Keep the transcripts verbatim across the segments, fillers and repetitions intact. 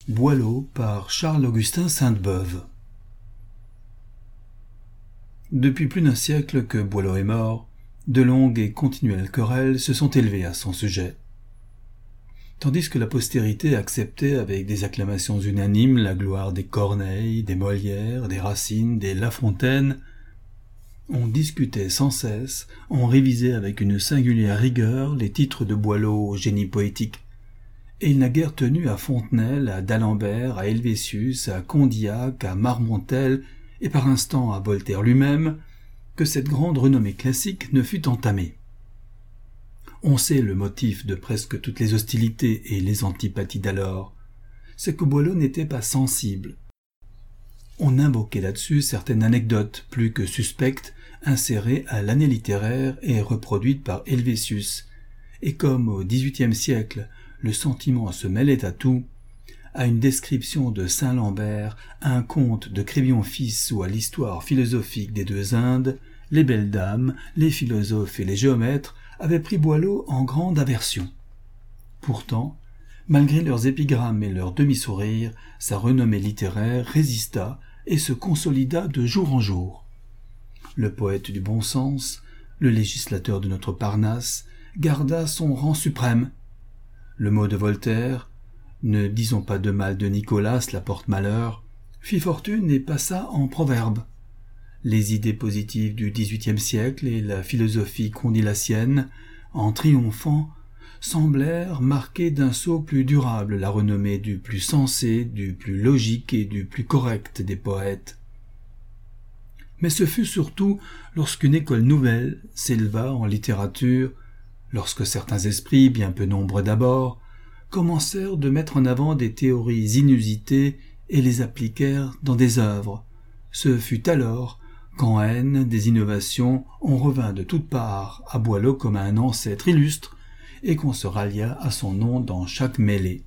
Boileau par Charles-Augustin Sainte-Beuve. Depuis plus d'un siècle que Boileau est mort, de longues et continuelles querelles se sont élevées à son sujet. Tandis que la postérité acceptait avec des acclamations unanimes la gloire des Corneille, des Molière, des Racine, des La Fontaine, on discutait sans cesse, on révisait avec une singulière rigueur les titres de Boileau au génie poétique. Et il n'a guère tenu à Fontenelle, à d'Alembert, à Helvétius, à Condillac, à Marmontel, et par instant à Voltaire lui-même, que cette grande renommée classique ne fût entamée. On sait le motif de presque toutes les hostilités et les antipathies d'alors, c'est que Boileau n'était pas sensible. On invoquait là-dessus certaines anecdotes plus que suspectes, insérées à l'année littéraire et reproduites par Helvétius, et comme au dix-huitième siècle, le sentiment se mêlait à tout, à une description de Saint-Lambert, à un conte de Crébillon-Fils ou à l'histoire philosophique des deux Indes, les belles dames, les philosophes et les géomètres avaient pris Boileau en grande aversion. Pourtant, malgré leurs épigrammes et leurs demi-sourires, sa renommée littéraire résista et se consolida de jour en jour. Le poète du bon sens, le législateur de notre Parnasse, garda son rang suprême. Le mot de Voltaire, « Ne disons pas de mal de Nicolas, cela porte malheur », fit fortune et passa en proverbe. Les idées positives du dix-huitième siècle et la philosophie condilatienne, en triomphant, semblèrent marquer d'un sceau plus durable la renommée du plus sensé, du plus logique et du plus correct des poètes. Mais ce fut surtout lorsqu'une école nouvelle s'éleva en littérature, lorsque certains esprits, bien peu nombreux d'abord, commencèrent de mettre en avant des théories inusitées et les appliquèrent dans des œuvres. Ce fut alors qu'en haine des innovations, on revint de toutes parts à Boileau comme à un ancêtre illustre et qu'on se rallia à son nom dans chaque mêlée.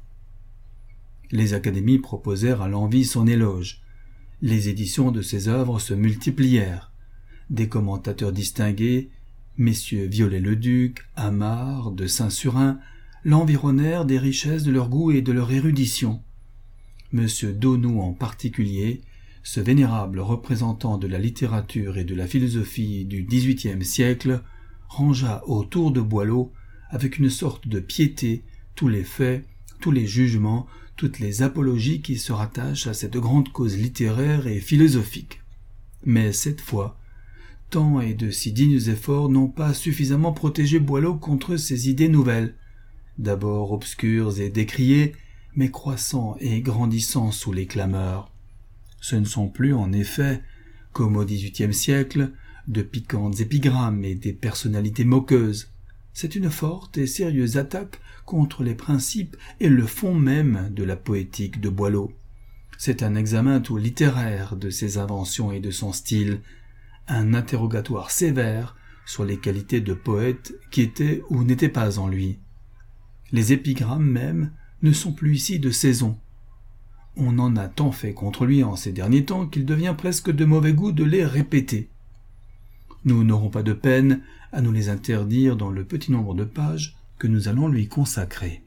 Les académies proposèrent à l'envi son éloge. Les éditions de ses œuvres se multiplièrent. Des commentateurs distingués, messieurs Viollet-le-Duc, Amard, de Saint-Surin, l'environnèrent des richesses de leur goût et de leur érudition. Monsieur Daunou en particulier, ce vénérable représentant de la littérature et de la philosophie du dix-huitième siècle, rangea autour de Boileau, avec une sorte de piété, tous les faits, tous les jugements, toutes les apologies qui se rattachent à cette grande cause littéraire et philosophique. Mais cette fois, tant et de si dignes efforts n'ont pas suffisamment protégé Boileau contre ces idées nouvelles, d'abord obscures et décriées, mais croissant et grandissant sous les clameurs. Ce ne sont plus, en effet, comme au dix-huitième siècle, de piquantes épigrammes et des personnalités moqueuses. C'est une forte et sérieuse attaque contre les principes et le fond même de la poétique de Boileau. C'est un examen tout littéraire de ses inventions et de son style, un interrogatoire sévère sur les qualités de poète qui étaient ou n'étaient pas en lui. Les épigrammes même ne sont plus ici de saison. On en a tant fait contre lui en ces derniers temps qu'il devient presque de mauvais goût de les répéter. Nous n'aurons pas de peine à nous les interdire dans le petit nombre de pages que nous allons lui consacrer.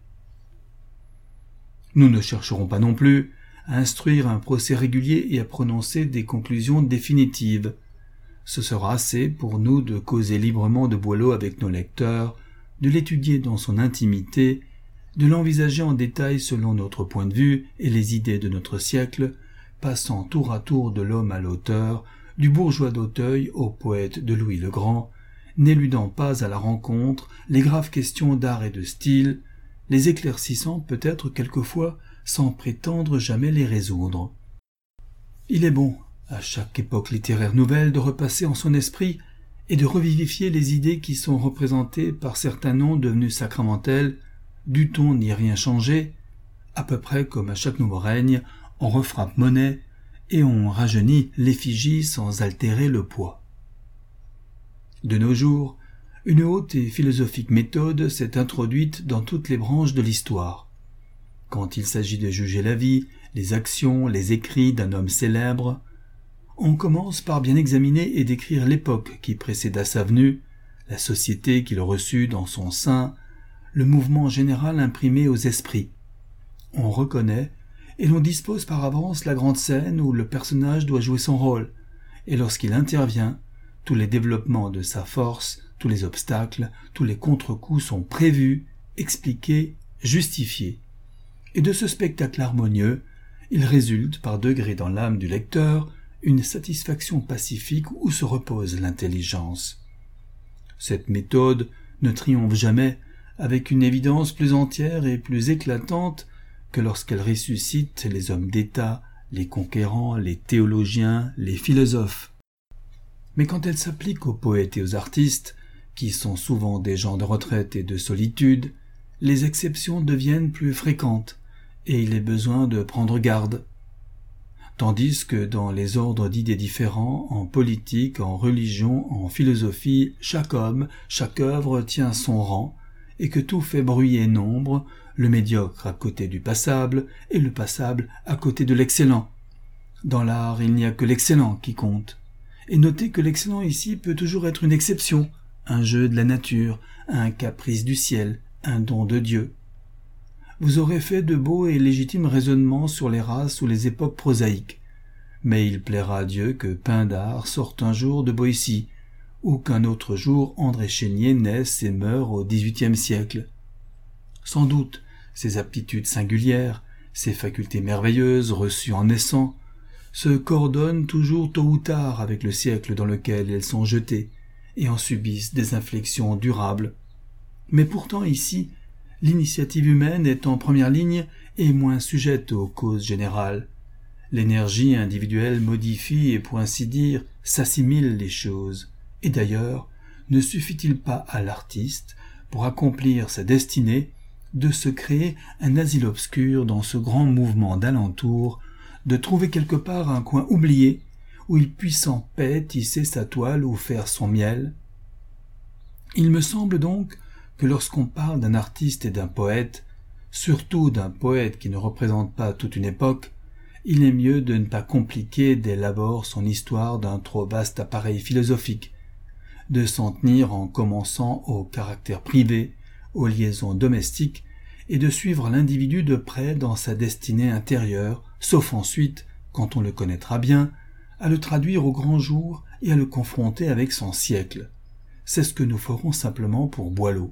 Nous ne chercherons pas non plus à instruire un procès régulier et à prononcer des conclusions définitives. Ce sera assez pour nous de causer librement de Boileau avec nos lecteurs, de l'étudier dans son intimité, de l'envisager en détail selon notre point de vue et les idées de notre siècle, passant tour à tour de l'homme à l'auteur, du bourgeois d'Auteuil au poète de Louis le Grand, n'éludant pas à la rencontre les graves questions d'art et de style, les éclaircissant peut-être quelquefois sans prétendre jamais les résoudre. Il est bon, à chaque époque littéraire nouvelle, de repasser en son esprit et de revivifier les idées qui sont représentées par certains noms devenus sacramentels. Dût-on n'y rien changer, à peu près comme à chaque nouveau règne, on refrappe monnaie et on rajeunit l'effigie sans altérer le poids. De nos jours, une haute et philosophique méthode s'est introduite dans toutes les branches de l'histoire. Quand il s'agit de juger la vie, les actions, les écrits d'un homme célèbre, on commence par bien examiner et décrire l'époque qui précéda sa venue, la société qu'il reçut dans son sein, le mouvement général imprimé aux esprits. On reconnaît et l'on dispose par avance la grande scène où le personnage doit jouer son rôle, et lorsqu'il intervient, tous les développements de sa force, tous les obstacles, tous les contre-coups sont prévus, expliqués, justifiés. Et de ce spectacle harmonieux, il résulte par degrés dans l'âme du lecteur une satisfaction pacifique où se repose l'intelligence. Cette méthode ne triomphe jamais avec une évidence plus entière et plus éclatante que lorsqu'elle ressuscite les hommes d'État, les conquérants, les théologiens, les philosophes. Mais quand elle s'applique aux poètes et aux artistes, qui sont souvent des gens de retraite et de solitude, les exceptions deviennent plus fréquentes, et il est besoin de prendre garde. Tandis que dans les ordres d'idées différents, en politique, en religion, en philosophie, chaque homme, chaque œuvre tient son rang, et que tout fait bruit et nombre, le médiocre à côté du passable, et le passable à côté de l'excellent. Dans l'art, il n'y a que l'excellent qui compte. Et notez que l'excellent ici peut toujours être une exception, un jeu de la nature, un caprice du ciel, un don de Dieu. Vous aurez fait de beaux et légitimes raisonnements sur les races ou les époques prosaïques, mais il plaira à Dieu que Pindare sorte un jour de Boétie, ou qu'un autre jour André Chénier naisse et meure au dix-huitième siècle. Sans doute, ces aptitudes singulières, ces facultés merveilleuses reçues en naissant, se coordonnent toujours tôt ou tard avec le siècle dans lequel elles sont jetées, et en subissent des inflexions durables. Mais pourtant ici, l'initiative humaine est en première ligne et moins sujette aux causes générales. L'énergie individuelle modifie et, pour ainsi dire, s'assimile les choses. Et d'ailleurs, ne suffit-il pas à l'artiste, pour accomplir sa destinée, de se créer un asile obscur dans ce grand mouvement d'alentour, de trouver quelque part un coin oublié où il puisse en paix tisser sa toile ou faire son miel? Il me semble donc que lorsqu'on parle d'un artiste et d'un poète, surtout d'un poète qui ne représente pas toute une époque, il est mieux de ne pas compliquer dès l'abord son histoire d'un trop vaste appareil philosophique, de s'en tenir en commençant au caractère privé, aux liaisons domestiques, et de suivre l'individu de près dans sa destinée intérieure, sauf ensuite, quand on le connaîtra bien, à le traduire au grand jour et à le confronter avec son siècle. C'est ce que nous ferons simplement pour Boileau.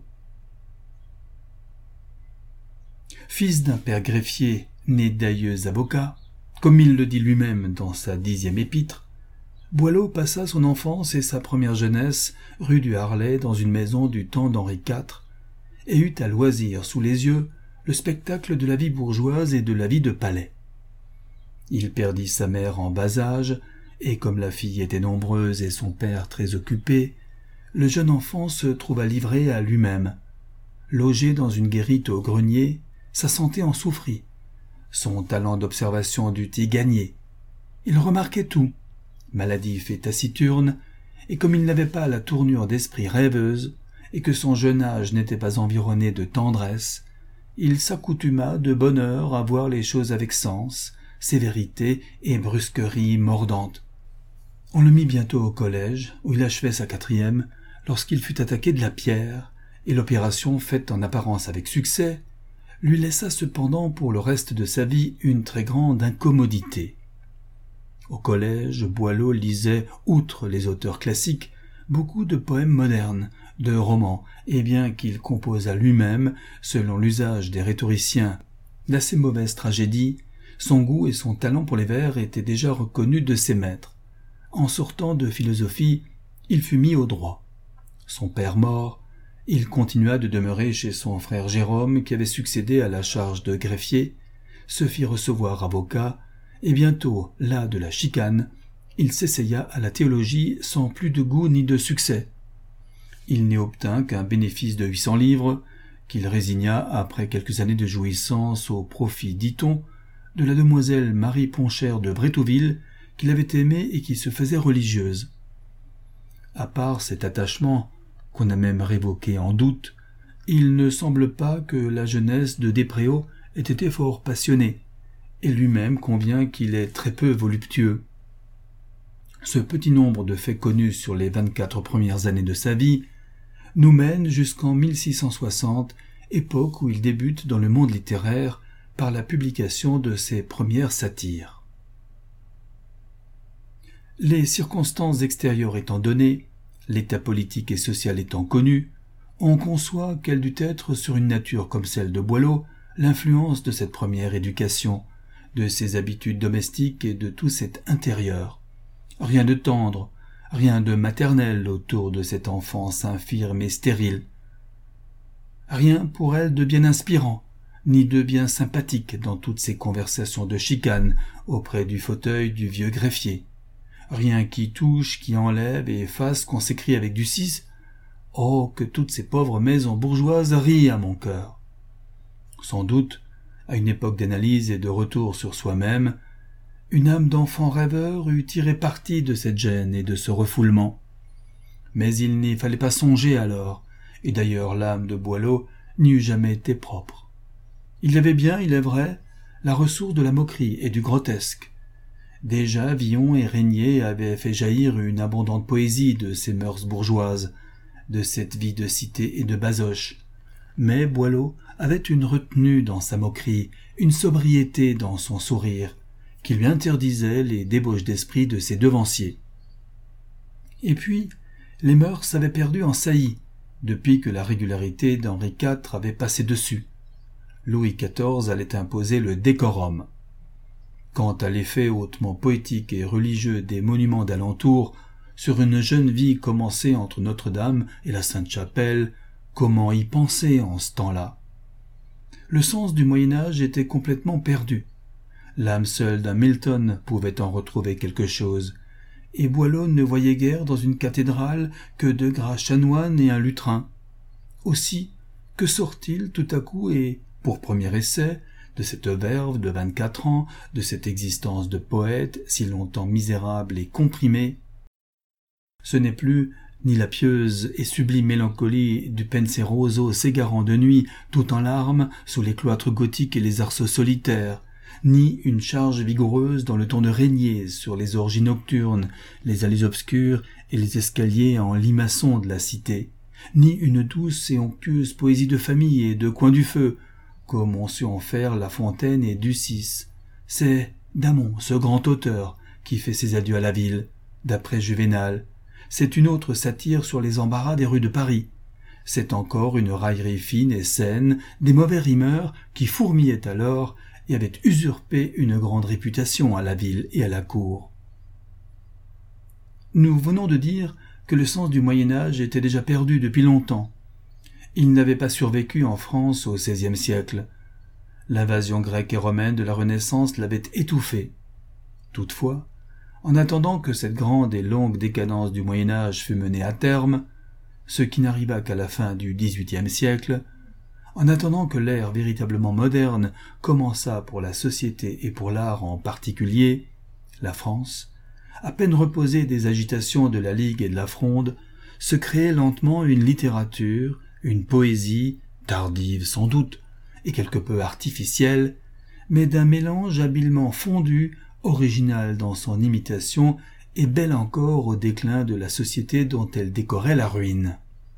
Fils d'un père greffier, né d'aïeux avocats, comme il le dit lui-même dans sa dixième épître, Boileau passa son enfance et sa première jeunesse rue du Harlay dans une maison du temps d'Henri quatre, et eut à loisir sous les yeux le spectacle de la vie bourgeoise et de la vie de palais. Il perdit sa mère en bas âge, et comme la fille était nombreuse et son père très occupé, le jeune enfant se trouva livré à lui-même. Logé dans une guérite au grenier, sa santé en souffrit. Son talent d'observation dut y gagner. Il remarquait tout, maladif et taciturne, et comme il n'avait pas la tournure d'esprit rêveuse, et que son jeune âge n'était pas environné de tendresse, il s'accoutuma de bonne heure à voir les choses avec sens, sévérité et brusquerie mordante. On le mit bientôt au collège, où il achevait sa quatrième, lorsqu'il fut attaqué de la pierre, et l'opération, faite en apparence avec succès, lui laissa cependant pour le reste de sa vie une très grande incommodité. Au collège, Boileau lisait, outre les auteurs classiques, beaucoup de poèmes modernes, de romans, et bien qu'il composât lui-même, selon l'usage des rhétoriciens, d'assez mauvaises tragédies, son goût et son talent pour les vers étaient déjà reconnus de ses maîtres. En sortant de philosophie, il fut mis au droit. Son père mort, il continua de demeurer chez son frère Jérôme, qui avait succédé à la charge de greffier, se fit recevoir avocat, et bientôt, las de la chicane, il s'essaya à la théologie sans plus de goût ni de succès. Il n'y obtint qu'un bénéfice de huit cents livres, qu'il résigna après quelques années de jouissance au profit, dit-on, de la demoiselle Marie Ponchère de Brétouville, qu'il avait aimée et qui se faisait religieuse. À part cet attachement, qu'on a même révoqué en doute, il ne semble pas que la jeunesse de Despréaux ait été fort passionnée, et lui-même convient qu'il est très peu voluptueux. Ce petit nombre de faits connus sur les vingt-quatre premières années de sa vie nous mène jusqu'en mille six cent soixante, époque où il débute dans le monde littéraire par la publication de ses premières satires. Les circonstances extérieures étant données, l'état politique et social étant connu, on conçoit quelle dut être sur une nature comme celle de Boileau l'influence de cette première éducation, de ses habitudes domestiques et de tout cet intérieur. Rien de tendre, rien de maternel autour de cette enfance infirme et stérile. Rien pour elle de bien inspirant, ni de bien sympathique dans toutes ces conversations de chicane auprès du fauteuil du vieux greffier. Rien qui touche, qui enlève et efface qu'on s'écrie avec du six « Oh, que toutes ces pauvres maisons bourgeoises rient à mon cœur !» Sans doute, à une époque d'analyse et de retour sur soi-même, une âme d'enfant rêveur eût tiré parti de cette gêne et de ce refoulement. Mais il n'y fallait pas songer alors, et d'ailleurs l'âme de Boileau n'y eût jamais été propre. Il y avait bien, il est vrai, la ressource de la moquerie et du grotesque. Déjà Villon et Régnier avaient fait jaillir une abondante poésie de ces mœurs bourgeoises, de cette vie de cité et de basoche. Mais Boileau avait une retenue dans sa moquerie, une sobriété dans son sourire, qui lui interdisait les débauches d'esprit de ses devanciers. Et puis, les mœurs avaient perdu en saillie, depuis que la régularité d'Henri quatre avait passé dessus. Louis quatorze allait imposer le décorum. Quant à l'effet hautement poétique et religieux des monuments d'alentour sur une jeune vie commencée entre Notre-Dame et la Sainte-Chapelle, comment y penser en ce temps-là? Le sens du Moyen-Âge était complètement perdu. L'âme seule d'un Milton pouvait en retrouver quelque chose, et Boileau ne voyait guère dans une cathédrale que de gras chanoines et un lutrin. Aussi, que sort-il tout à coup et, pour premier essai, de cette verve de vingt-quatre ans, de cette existence de poète si longtemps misérable et comprimée? Ce n'est plus ni la pieuse et sublime mélancolie du Penseroso s'égarant de nuit tout en larmes sous les cloîtres gothiques et les arceaux solitaires, ni une charge vigoureuse dans le ton de Régnier sur les orgies nocturnes, les allées obscures et les escaliers en limaçon de la cité, ni une douce et onctueuse poésie de famille et de coin du feu, comme ont su en faire La Fontaine et Ducis. C'est Damon, ce grand auteur, qui fait ses adieux à la ville, d'après Juvénal. C'est une autre satire sur les embarras des rues de Paris. C'est encore une raillerie fine et saine des mauvais rimeurs qui fourmillaient alors et avaient usurpé une grande réputation à la ville et à la cour. Nous venons de dire que le sens du Moyen-Âge était déjà perdu depuis longtemps. Il n'avait pas survécu en France au seizième siècle. L'invasion grecque et romaine de la Renaissance l'avait étouffé. Toutefois, en attendant que cette grande et longue décadence du Moyen-Âge fût menée à terme, ce qui n'arriva qu'à la fin du dix-huitième siècle, en attendant que l'ère véritablement moderne commençât pour la société et pour l'art en particulier, la France, à peine reposée des agitations de la Ligue et de la Fronde, se créait lentement une littérature, une poésie, tardive sans doute, et quelque peu artificielle, mais d'un mélange habilement fondu, original dans son imitation et belle encore au déclin de la société dont elle décorait la ruine.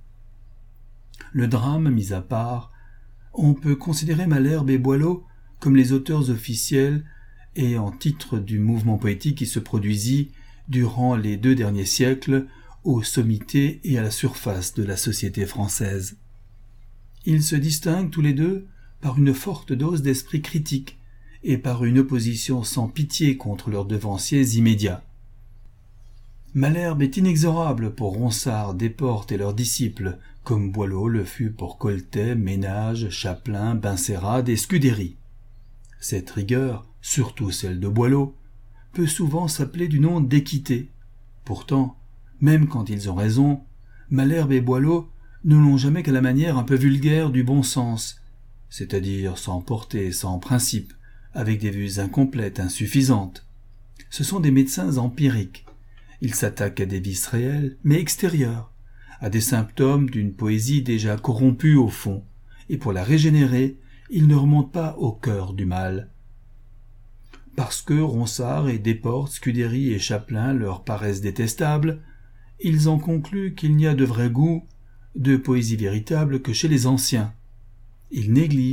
Le drame mis à part, on peut considérer Malherbe et Boileau comme les auteurs officiels et en titre du mouvement poétique qui se produisit durant les deux derniers siècles aux sommités et à la surface de la société française. Ils se distinguent tous les deux par une forte dose d'esprit critique et par une opposition sans pitié contre leurs devanciers immédiats. Malherbe est inexorable pour Ronsard, Desportes et leurs disciples, comme Boileau le fut pour Coltet, Ménage, Chapelain, Benserade et Scudéry. Cette rigueur, surtout celle de Boileau, peut souvent s'appeler du nom d'équité. Pourtant, même quand ils ont raison, Malherbe et Boileau ne l'ont jamais qu'à la manière un peu vulgaire du bon sens, c'est-à-dire sans portée, sans principe, avec des vues incomplètes, insuffisantes. Ce sont des médecins empiriques. Ils s'attaquent à des vices réels, mais extérieurs, à des symptômes d'une poésie déjà corrompue au fond, et pour la régénérer, ils ne remontent pas au cœur du mal. Parce que Ronsard et Desportes, Scudéry et Chapelain leur paraissent détestables, ils en concluent qu'il n'y a de vrai goût, de poésie véritable que chez les anciens. Ils négligent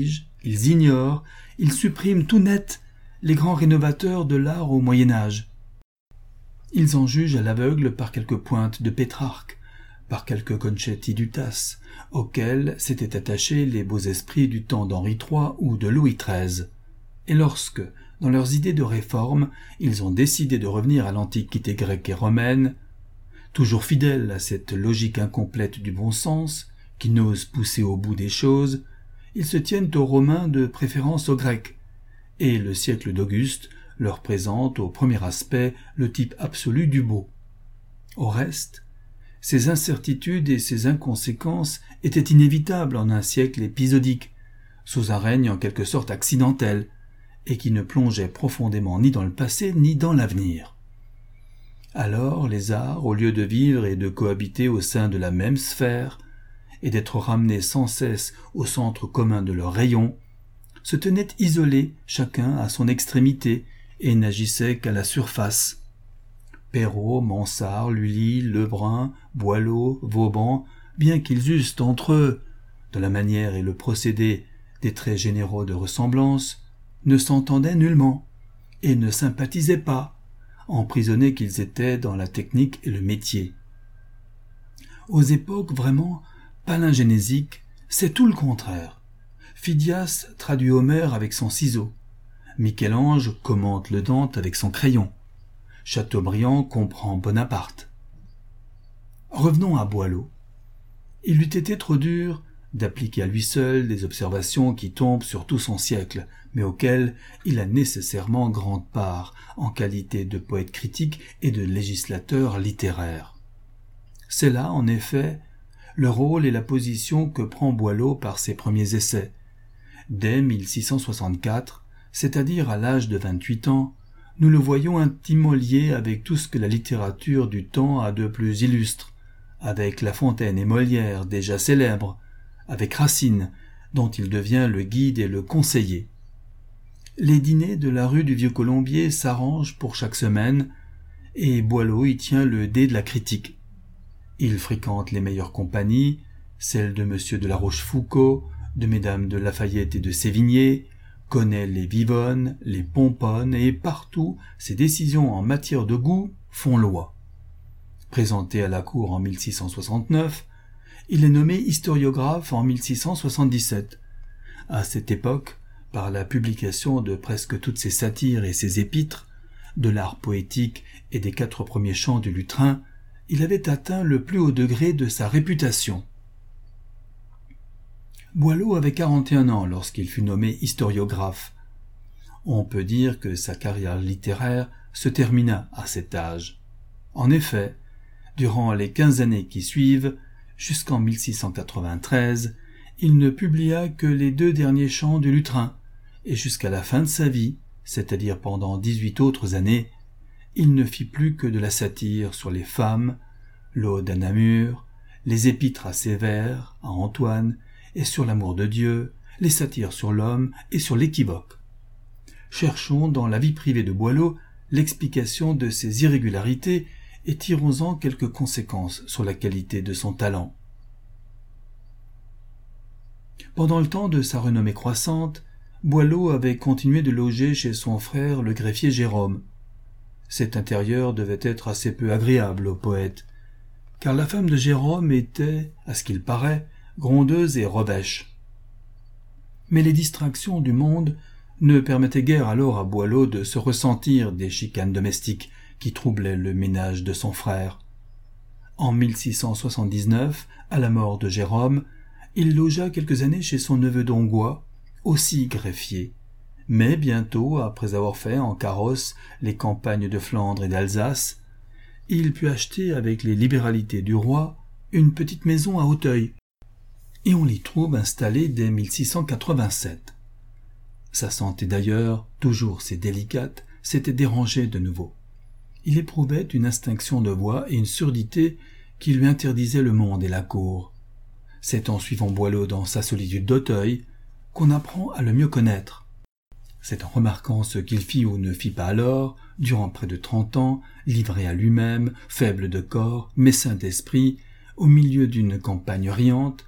ils ignorent, ils suppriment tout net les grands rénovateurs de l'art au Moyen-Âge. Ils en jugent à l'aveugle par quelques pointes de Pétrarque, par quelques Concetti du Tasse, auxquels s'étaient attachés les beaux esprits du temps d'Henri trois ou de Louis treize. Et lorsque, dans leurs idées de réforme, ils ont décidé de revenir à l'antiquité grecque et romaine, toujours fidèles à cette logique incomplète du bon sens, qui n'ose pousser au bout des choses, ils se tiennent aux Romains de préférence aux Grecs, et le siècle d'Auguste leur présente au premier aspect le type absolu du beau. Au reste, ces incertitudes et ces inconséquences étaient inévitables en un siècle épisodique, sous un règne en quelque sorte accidentel, et qui ne plongeait profondément ni dans le passé ni dans l'avenir. Alors les arts, au lieu de vivre et de cohabiter au sein de la même sphère, et d'être ramenés sans cesse au centre commun de leur rayon, se tenaient isolés chacun à son extrémité et n'agissaient qu'à la surface. Perrault, Mansart, Lully, Lebrun, Boileau, Vauban, bien qu'ils eussent entre eux, de la manière et le procédé, des traits généraux de ressemblance, ne s'entendaient nullement et ne sympathisaient pas, emprisonnés qu'ils étaient dans la technique et le métier. Aux époques vraiment palingénésiques, c'est tout le contraire. Phidias traduit Homère avec son ciseau. Michel-Ange commente le Dante avec son crayon. Chateaubriand comprend Bonaparte. Revenons à Boileau. Il eût été trop dur d'appliquer à lui seul des observations qui tombent sur tout son siècle, mais auxquelles il a nécessairement grande part en qualité de poète critique et de législateur littéraire. C'est là, en effet, le rôle et la position que prend Boileau par ses premiers essais. Dès mille six cent soixante-quatre, c'est-à-dire à l'âge de vingt-huit ans, nous le voyons intimement lié avec tout ce que la littérature du temps a de plus illustre, avec La Fontaine et Molière déjà célèbres, avec Racine, dont il devient le guide et le conseiller. Les dîners de la rue du Vieux-Colombier s'arrangent pour chaque semaine, et Boileau y tient le dé de la critique. Il fréquente les meilleures compagnies, celles de Monsieur de la Rochefoucauld, de Mesdames de Lafayette et de Sévigné, connaît les Vivonne, les Pomponne, et partout ses décisions en matière de goût font loi. Présenté à la cour en mille six cent soixante-neuf, il est nommé historiographe en mille six cent soixante-dix-sept. À cette époque, par la publication de presque toutes ses satires et ses épîtres, de l'art poétique et des quatre premiers chants du Lutrin, il avait atteint le plus haut degré de sa réputation. Boileau avait quarante et un ans lorsqu'il fut nommé historiographe. On peut dire que sa carrière littéraire se termina à cet âge. En effet, durant les quinze années qui suivent, jusqu'en mille six cent quatre-vingt-treize, il ne publia que les deux derniers chants du Lutrin, et jusqu'à la fin de sa vie, c'est-à-dire pendant dix-huit autres années, il ne fit plus que de la satire sur les femmes, l'Ode à Namur, les épîtres à Sévère, à Antoine, et sur l'amour de Dieu, les satires sur l'homme et sur l'équivoque. Cherchons dans la vie privée de Boileau l'explication de ces irrégularités et tirons-en quelques conséquences sur la qualité de son talent. Pendant le temps de sa renommée croissante, Boileau avait continué de loger chez son frère le greffier Jérôme. Cet intérieur devait être assez peu agréable au poète, car la femme de Jérôme était, à ce qu'il paraît, grondeuse et revêche. Mais les distractions du monde ne permettaient guère alors à Boileau de se ressentir des chicanes domestiques qui troublaient le ménage de son frère. En mille six cent soixante-dix-neuf, à la mort de Jérôme, il logea quelques années chez son neveu d'Ongois, aussi greffier. Mais bientôt, après avoir fait en carrosse les campagnes de Flandre et d'Alsace, il put acheter avec les libéralités du roi une petite maison à Auteuil, et on l'y trouve installé dès mille six cent quatre-vingt-sept. Sa santé d'ailleurs, toujours si délicate, s'était dérangée de nouveau. Il éprouvait une extinction de voix et une surdité qui lui interdisaient le monde et la cour. C'est en suivant Boileau dans sa solitude d'Auteuil qu'on apprend à le mieux connaître. C'est en remarquant ce qu'il fit ou ne fit pas alors, durant près de trente ans, livré à lui-même, faible de corps, messin d'esprit, au milieu d'une campagne riante,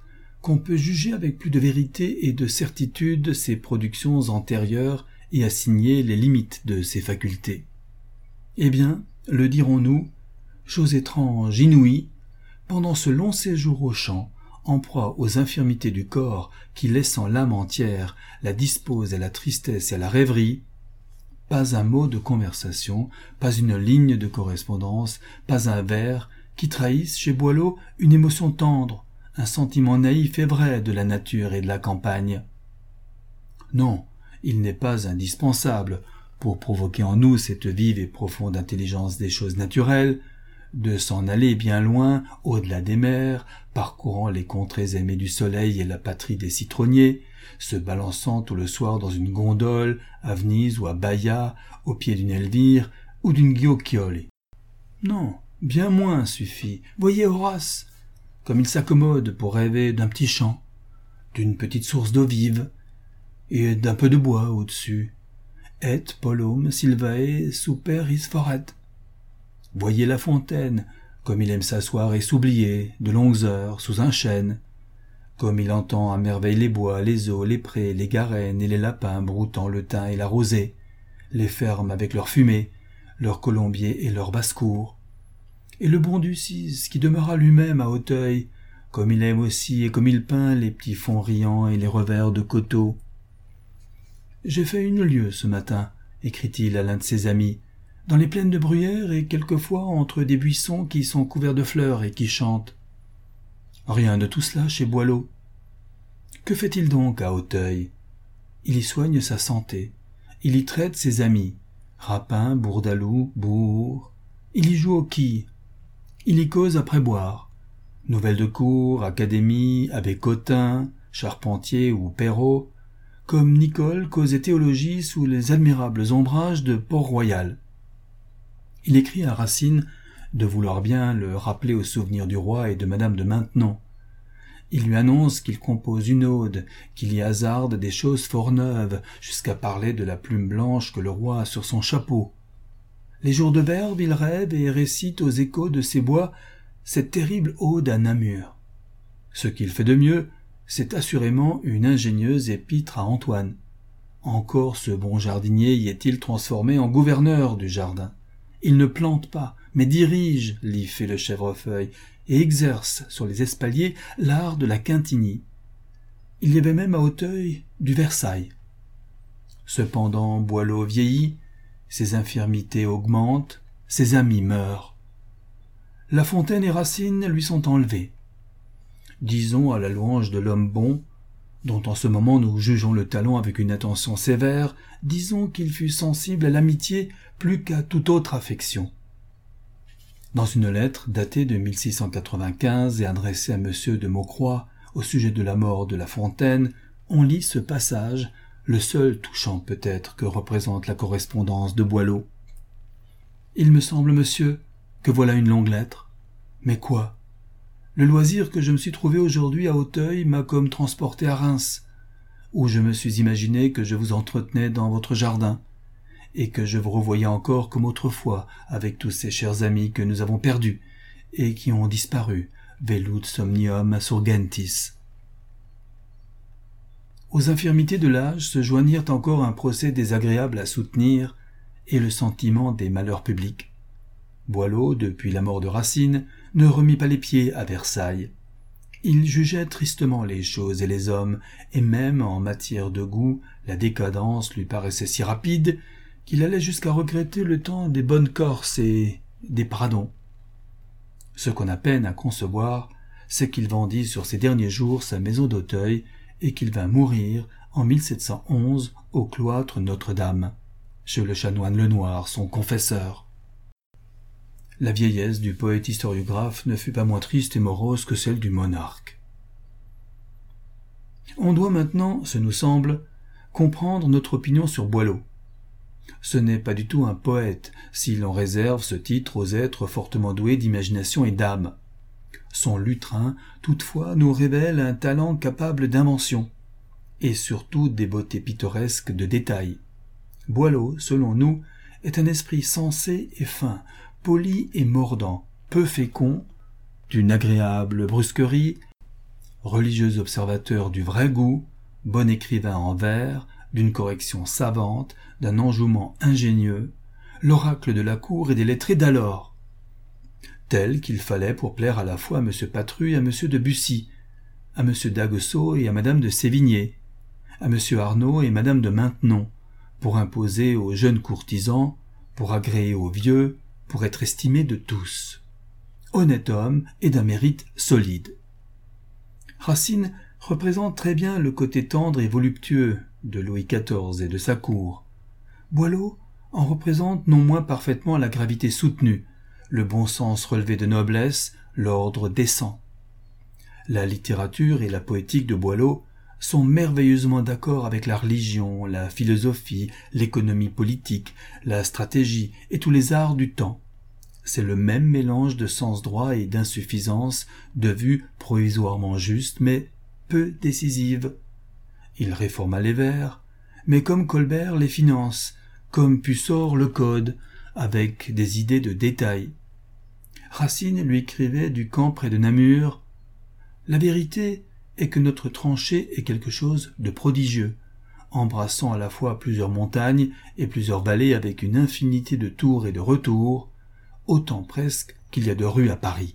qu'on peut juger avec plus de vérité et de certitude ses productions antérieures et assigner les limites de ses facultés. Eh bien, le dirons-nous, chose étrange, inouïe, pendant ce long séjour au champ, en proie aux infirmités du corps qui, laissant l'âme entière, la dispose à la tristesse et à la rêverie, pas un mot de conversation, pas une ligne de correspondance, pas un vers qui trahisse chez Boileau une émotion tendre, un sentiment naïf et vrai de la nature et de la campagne. Non, il n'est pas indispensable, pour provoquer en nous cette vive et profonde intelligence des choses naturelles, de s'en aller bien loin, au-delà des mers, parcourant les contrées aimées du soleil et la patrie des citronniers, se balançant tout le soir dans une gondole, à Venise ou à Baïa, au pied d'une Elvire ou d'une Ghiocchioli. Non, bien moins suffit. Voyez Horace, comme il s'accommode pour rêver d'un petit champ, d'une petite source d'eau vive, et d'un peu de bois au-dessus. Et polum silvae superis foret. Voyez La Fontaine, comme il aime s'asseoir et s'oublier de longues heures sous un chêne, comme il entend à merveille les bois, les eaux, les prés, les garennes et les lapins broutant le thym et la rosée, les fermes avec leur fumée, leurs colombiers et leurs basses-cours, et le bon Ducis qui demeura lui-même à Auteuil, comme il aime aussi et comme il peint les petits fonds riants et les revers de coteaux. « J'ai fait une lieue ce matin, » écrit-il à l'un de ses amis, « dans les plaines de bruyères et quelquefois entre des buissons qui sont couverts de fleurs et qui chantent. » Rien de tout cela chez Boileau. Que fait-il donc à Auteuil? Il y soigne sa santé, il y traite ses amis, Rapin, Bourdaloue, Bourg, il y joue aux quilles, il y cause après boire, nouvelles de cour, académie, abbé Cotin, Charpentier ou Perrault, comme Nicole causait théologie sous les admirables ombrages de Port-Royal. Il écrit à Racine de vouloir bien le rappeler au souvenir du roi et de madame de Maintenon. Il lui annonce qu'il compose une ode, qu'il y hasarde des choses fort neuves, jusqu'à parler de la plume blanche que le roi a sur son chapeau. Les jours de verve, il rêve et récite aux échos de ces bois cette terrible ode à Namur. Ce qu'il fait de mieux, c'est assurément une ingénieuse épître à Antoine. Encore ce bon jardinier y est-il transformé en gouverneur du jardin. Il ne plante pas, mais dirige l'if et le chèvrefeuille, et exerce sur les espaliers l'art de la quintinie. Il y avait même à Auteuil du Versailles. Cependant Boileau vieillit, ses infirmités augmentent, ses amis meurent. La Fontaine et Racine lui sont enlevés. Disons à la louange de l'homme bon, dont en ce moment nous jugeons le talent avec une attention sévère, disons qu'il fut sensible à l'amitié plus qu'à toute autre affection. Dans une lettre datée de mille six cent quatre-vingt-quinze et adressée à Monsieur de Maucroix au sujet de la mort de La Fontaine, on lit ce passage, le seul touchant peut-être que représente la correspondance de Boileau. « Il me semble, monsieur, que voilà une longue lettre. Mais quoi ? Le loisir que je me suis trouvé aujourd'hui à Auteuil m'a comme transporté à Reims, où je me suis imaginé que je vous entretenais dans votre jardin, et que je vous revoyais encore comme autrefois avec tous ces chers amis que nous avons perdus, et qui ont disparu, velut somnium surgentis. » Aux infirmités de l'âge se joignirent encore un procès désagréable à soutenir, et le sentiment des malheurs publics. Boileau, depuis la mort de Racine, ne remit pas les pieds à Versailles. Il jugeait tristement les choses et les hommes, et même en matière de goût, la décadence lui paraissait si rapide qu'il allait jusqu'à regretter le temps des bonnes Corses et des Pradons. Ce qu'on a peine à concevoir, c'est qu'il vendit sur ses derniers jours sa maison d'Auteuil et qu'il vint mourir en mille sept cent onze au cloître Notre-Dame, chez le chanoine Lenoir, son confesseur. La vieillesse du poète historiographe ne fut pas moins triste et morose que celle du monarque. On doit maintenant, ce nous semble, comprendre notre opinion sur Boileau. Ce n'est pas du tout un poète, si l'on réserve ce titre aux êtres fortement doués d'imagination et d'âme. Son lutrin, toutefois, nous révèle un talent capable d'invention, et surtout des beautés pittoresques de détail. Boileau, selon nous, est un esprit sensé et fin, poli et mordant, peu fécond, d'une agréable brusquerie, religieux observateur du vrai goût, bon écrivain en vers, d'une correction savante, d'un enjouement ingénieux, l'oracle de la cour et des lettrés d'alors, tel qu'il fallait pour plaire à la fois à M. Patru et à M. de Bussy, à M. d'Aguesseau et à Mme de Sévigné, à M. Arnaud et Mme de Maintenon, pour imposer aux jeunes courtisans, pour agréer aux vieux, pour être estimé de tous. Honnête homme et d'un mérite solide. Racine représente très bien le côté tendre et voluptueux de Louis quatorze et de sa cour. Boileau en représente non moins parfaitement la gravité soutenue, le bon sens relevé de noblesse, l'ordre décent. La littérature et la poétique de Boileau sont merveilleusement d'accord avec la religion, la philosophie, l'économie politique, la stratégie et tous les arts du temps. C'est le même mélange de sens droit et d'insuffisance, de vues provisoirement justes mais peu décisives. Il réforma les vers, mais comme Colbert les finances, comme Pussort le code, avec des idées de détail. Racine lui écrivait du camp près de Namur. La vérité est que notre tranchée est quelque chose de prodigieux, embrassant à la fois plusieurs montagnes et plusieurs vallées avec une infinité de tours et de retours, autant presque qu'il y a de rues à Paris.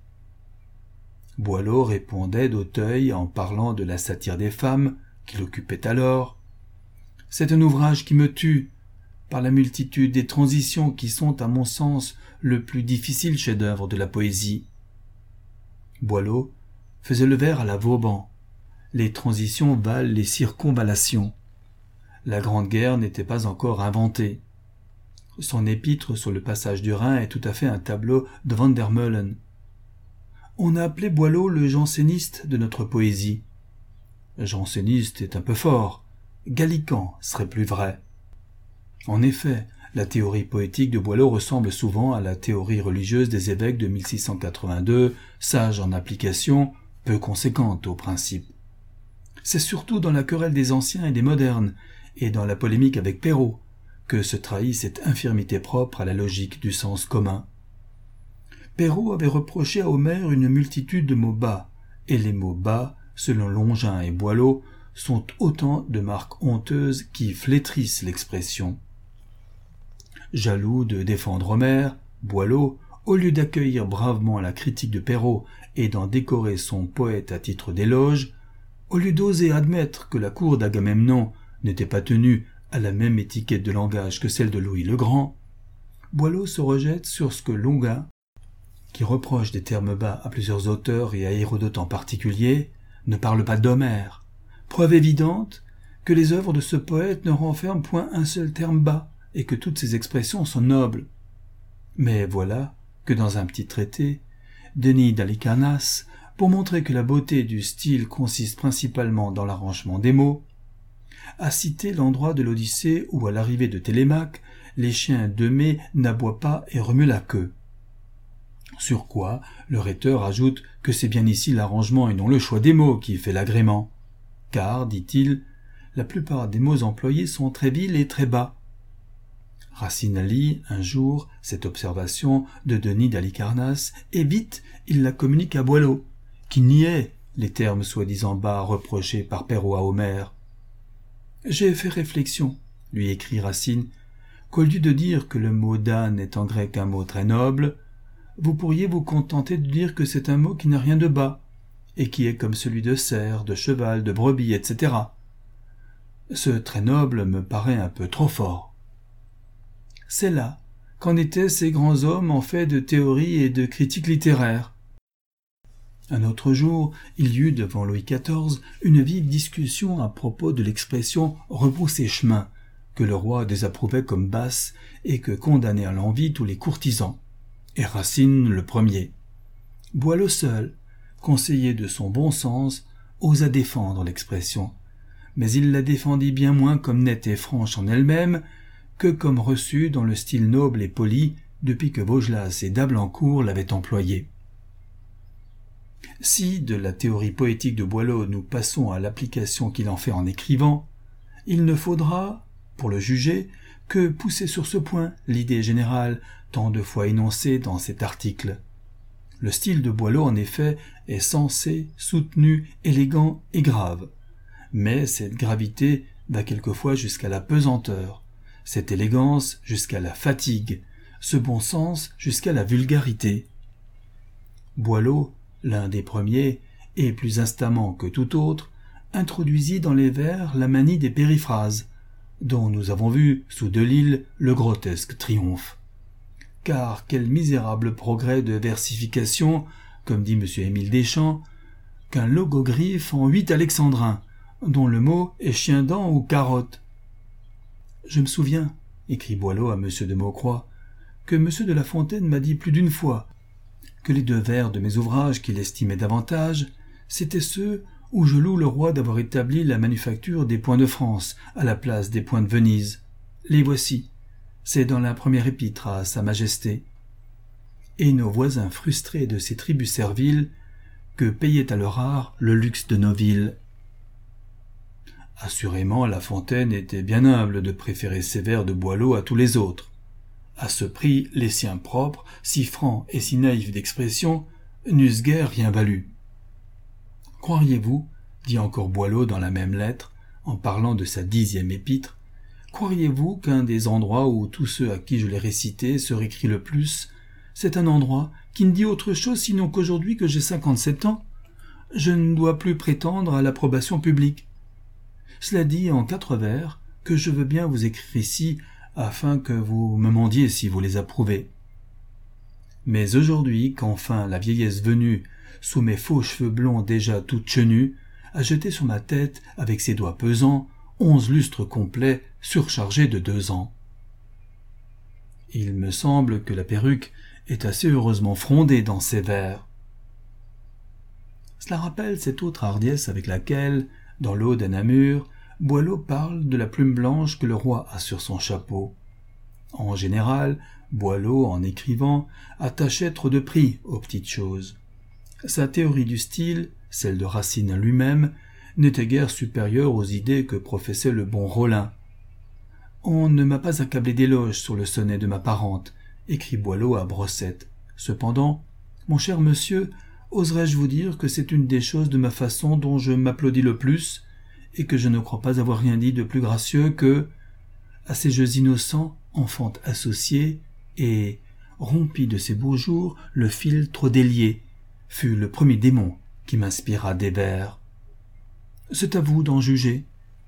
Boileau répondait d'Auteuil en parlant de la satire des femmes qu'il occupait alors. « C'est un ouvrage qui me tue, par la multitude des transitions qui sont, à mon sens, le plus difficile chef-d'œuvre de la poésie. » Boileau faisait le vers à la Vauban. Les transitions valent les circonvallations. La Grande Guerre n'était pas encore inventée. Son épître sur le passage du Rhin est tout à fait un tableau de Van der Meulen. On a appelé Boileau le janséniste de notre poésie. Janséniste est un peu fort. Gallican serait plus vrai. En effet, la théorie poétique de Boileau ressemble souvent à la théorie religieuse des évêques de mille six cent quatre-vingt-deux, sage en application, peu conséquente au principe. C'est surtout dans la querelle des anciens et des modernes, et dans la polémique avec Perrault, que se trahit cette infirmité propre à la logique du sens commun. Perrault avait reproché à Homère une multitude de mots bas, et les mots bas, selon Longin et Boileau, sont autant de marques honteuses qui flétrissent l'expression. Jaloux de défendre Homère, Boileau, au lieu d'accueillir bravement la critique de Perrault et d'en décorer son poète à titre d'éloge, au lieu d'oser admettre que la cour d'Agamemnon n'était pas tenue à la même étiquette de langage que celle de Louis le Grand, Boileau se rejette sur ce que Longin, qui reproche des termes bas à plusieurs auteurs et à Hérodote en particulier, ne parle pas d'Homère, preuve évidente que les œuvres de ce poète ne renferment point un seul terme bas et que toutes ces expressions sont nobles. Mais voilà que dans un petit traité, Denis d'Halicarnasse, pour montrer que la beauté du style consiste principalement dans l'arrangement des mots, a cité l'endroit de l'Odyssée où, à l'arrivée de Télémaque, les chiens d'Eumée n'aboient pas et remuent la queue. Sur quoi le rhéteur ajoute que c'est bien ici l'arrangement et non le choix des mots qui fait l'agrément, car, dit-il, la plupart des mots employés sont très vils et très bas. Racine lit un jour cette observation de Denis d'Halicarnasse et vite il la communique à Boileau, qui niait les termes soi-disant bas reprochés par Perrault à Homère. « J'ai fait réflexion, lui écrit Racine, qu'au lieu de dire que le mot d'âne est en grec un mot très noble, vous pourriez vous contenter de dire que c'est un mot qui n'a rien de bas, et qui est comme celui de cerf, de cheval, de brebis, et cetera. Ce très noble me paraît un peu trop fort. » C'est là qu'en étaient ces grands hommes en fait de théorie et de critique littéraire. Un autre jour, il y eut devant Louis quatorze une vive discussion à propos de l'expression « rebrousser chemin » que le roi désapprouvait comme basse et que condamnaient à l'envi tous les courtisans, et Racine le premier. Boileau seul, conseiller de son bon sens, osa défendre l'expression, mais il la défendit bien moins comme nette et franche en elle-même que comme reçue dans le style noble et poli depuis que Vaugelas et d'Ablancourt l'avaient employée. Si de la théorie poétique de Boileau nous passons à l'application qu'il en fait en écrivant, il ne faudra, pour le juger, que pousser sur ce point l'idée générale tant de fois énoncée dans cet article. Le style de Boileau, en effet, est sensé, soutenu, élégant et grave. Mais cette gravité va quelquefois jusqu'à la pesanteur, cette élégance jusqu'à la fatigue, ce bon sens jusqu'à la vulgarité. Boileau, l'un des premiers, et plus instamment que tout autre, introduisit dans les vers la manie des périphrases, dont nous avons vu, sous Delille, le grotesque triomphe. Car quel misérable progrès de versification, comme dit M. Émile Deschamps, qu'un logogriphe en huit alexandrins, dont le mot est chien-dent ou carotte. Je me souviens, écrit Boileau à M. de Maucroix, que M. de La Fontaine m'a dit plus d'une fois que les deux vers de mes ouvrages qu'il estimait davantage, c'étaient ceux où je loue le roi d'avoir établi la manufacture des points de France à la place des points de Venise. Les voici. C'est dans la première épître à Sa Majesté. Et nos voisins frustrés de ces tribus serviles que payaient à leur art le luxe de nos villes. Assurément, La Fontaine était bien humble de préférer ces vers de Boileau à tous les autres. À ce prix, les siens propres, si francs et si naïfs d'expression, n'eussent guère rien valu. Croiriez-vous, dit encore Boileau dans la même lettre, en parlant de sa dixième épître, croiriez-vous qu'un des endroits où tous ceux à qui je l'ai récité se récrient le plus, c'est un endroit qui ne dit autre chose sinon qu'aujourd'hui que j'ai cinquante-sept ans, je ne dois plus prétendre à l'approbation publique. Cela dit en quatre vers que je veux bien vous écrire ici afin que vous me mandiez si vous les approuvez. Mais aujourd'hui, qu'enfin la vieillesse venue, sous mes faux cheveux blonds déjà tout chenus, a jeté sur ma tête, avec ses doigts pesants, onze lustres complets, surchargés de deux ans. Il me semble que la perruque est assez heureusement frondée dans ces vers. Cela rappelle cette autre hardiesse avec laquelle, dans l'Aude à Namur, Boileau parle de la plume blanche que le roi a sur son chapeau. En général, Boileau, en écrivant, attachait trop de prix aux petites choses. Sa théorie du style, celle de Racine lui-même, n'était guère supérieure aux idées que professait le bon Rollin. « On ne m'a pas accablé d'éloges sur le sonnet de ma parente », écrit Boileau à Brossette. « Cependant, mon cher monsieur, oserais-je vous dire que c'est une des choses de ma façon dont je m'applaudis le plus, et que je ne crois pas avoir rien dit de plus gracieux que « à ces jeux innocents, enfante associés, et, rompi de ces beaux jours, le fil trop délié, fut le premier démon qui m'inspira des vers. » C'est à vous d'en juger.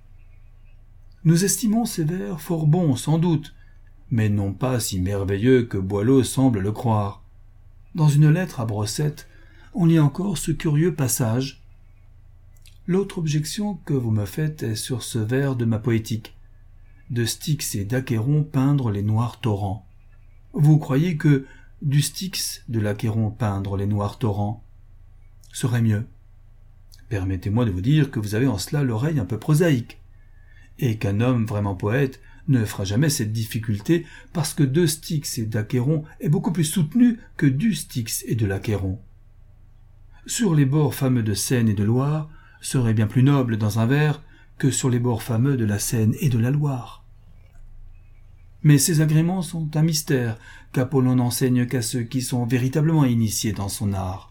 Nous estimons ces vers fort bons, sans doute, mais non pas si merveilleux que Boileau semble le croire. Dans une lettre à Brossette, on lit encore ce curieux passage. L'autre objection que vous me faites est sur ce vers de ma poétique. De Styx et d'Achéron peindre les noirs torrents. Vous croyez que du Styx de l'Achéron peindre les noirs torrents serait mieux. Permettez-moi de vous dire que vous avez en cela l'oreille un peu prosaïque, et qu'un homme vraiment poète ne fera jamais cette difficulté parce que de Styx et d'Achéron est beaucoup plus soutenu que du Styx et de l'Achéron. Sur les bords fameux de Seine et de Loire, serait bien plus noble dans un vers que sur les bords fameux de la Seine et de la Loire. Mais ces agréments sont un mystère qu'Apollon n'enseigne qu'à ceux qui sont véritablement initiés dans son art.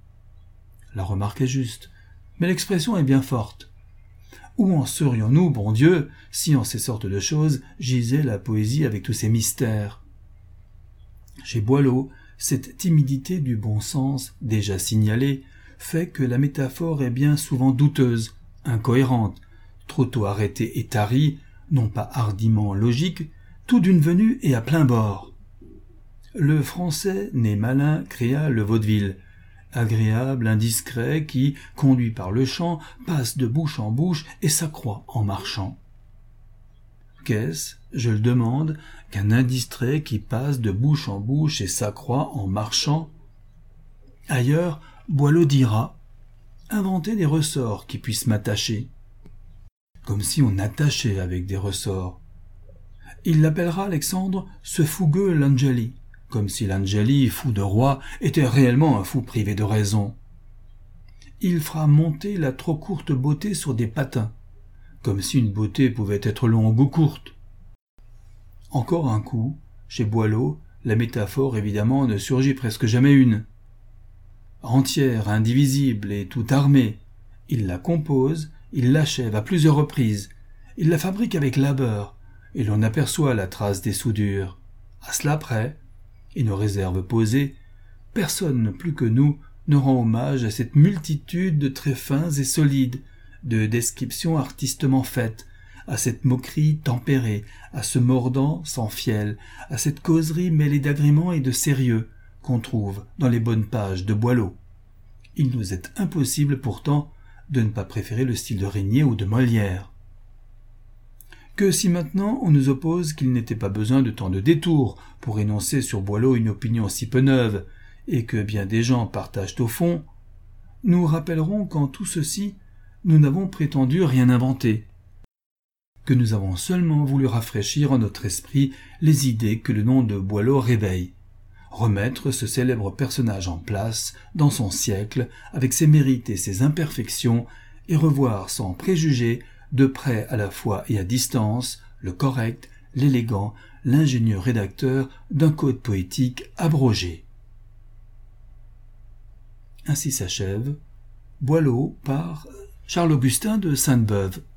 La remarque est juste, mais l'expression est bien forte. Où en serions-nous, bon Dieu, si en ces sortes de choses gisait la poésie avec tous ses mystères? Chez Boileau, cette timidité du bon sens, déjà signalée, fait que la métaphore est bien souvent douteuse, incohérente, trop tôt arrêtée et tarie, non pas hardiment logique, tout d'une venue et à plein bord. Le français, né malin, créa le vaudeville, agréable, indiscret, qui, conduit par le chant, passe de bouche en bouche et s'accroît en marchant. Qu'est-ce, je le demande, qu'un indistrait qui passe de bouche en bouche et s'accroît en marchant? Ailleurs, Boileau dira « inventer des ressorts qui puissent m'attacher », comme si on attachait avec des ressorts. Il l'appellera, Alexandre, ce fougueux Langeli, comme si Langeli, fou de roi, était réellement un fou privé de raison. Il fera monter la trop courte beauté sur des patins, comme si une beauté pouvait être longue ou courte. Encore un coup, chez Boileau, la métaphore évidemment ne surgit presque jamais une. entière, indivisible et tout armée. Il la compose, il l'achève à plusieurs reprises, il la fabrique avec labeur, et l'on aperçoit la trace des soudures. À cela près, et nos réserves posées, personne plus que nous ne rend hommage à cette multitude de traits fins et solides, de descriptions artistement faites, à cette moquerie tempérée, à ce mordant sans fiel, à cette causerie mêlée d'agréments et de sérieux qu'on trouve dans les bonnes pages de Boileau. Il nous est impossible pourtant de ne pas préférer le style de Régnier ou de Molière. Que si maintenant on nous oppose qu'il n'était pas besoin de tant de détours pour énoncer sur Boileau une opinion si peu neuve, et que bien des gens partagent au fond, nous rappellerons qu'en tout ceci, nous n'avons prétendu rien inventer, que nous avons seulement voulu rafraîchir en notre esprit les idées que le nom de Boileau réveille, remettre ce célèbre personnage en place dans son siècle avec ses mérites et ses imperfections, et revoir sans préjugés, de près à la fois et à distance, le correct, l'élégant, l'ingénieux rédacteur d'un code poétique abrogé. Ainsi s'achève Boileau par Charles Augustin de Sainte-Beuve.